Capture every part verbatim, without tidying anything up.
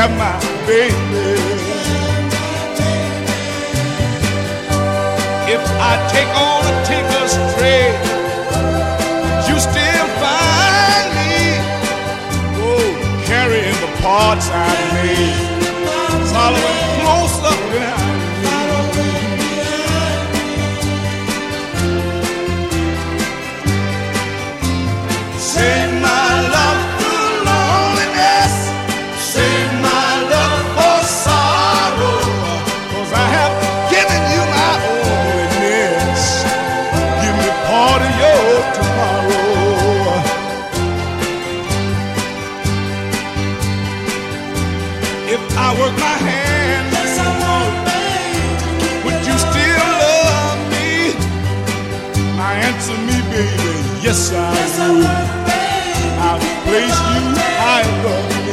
have my baby. If I take on a tinker's trade, you still find me, oh, carrying the parts I made, following close up behind me. Save my love through loneliness, save my love for sorrow, 'cause I have given you my onlyness. Give me part of your tomorrow. If I work my hand, yes, I want, would you still love me? Now answer me, baby, yes I yes, would. I I'll place you high above me.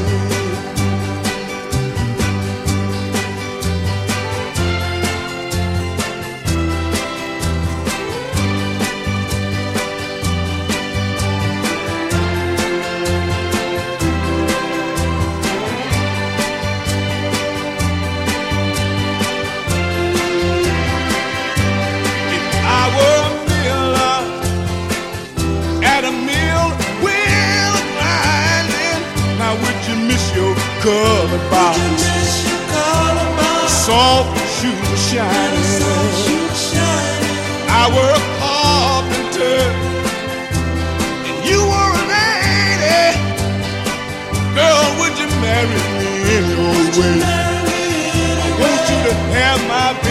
Color box, soft shoe shining. I were a carpenter, and you were a lady. Girl, would you marry me anyway? I want you to have my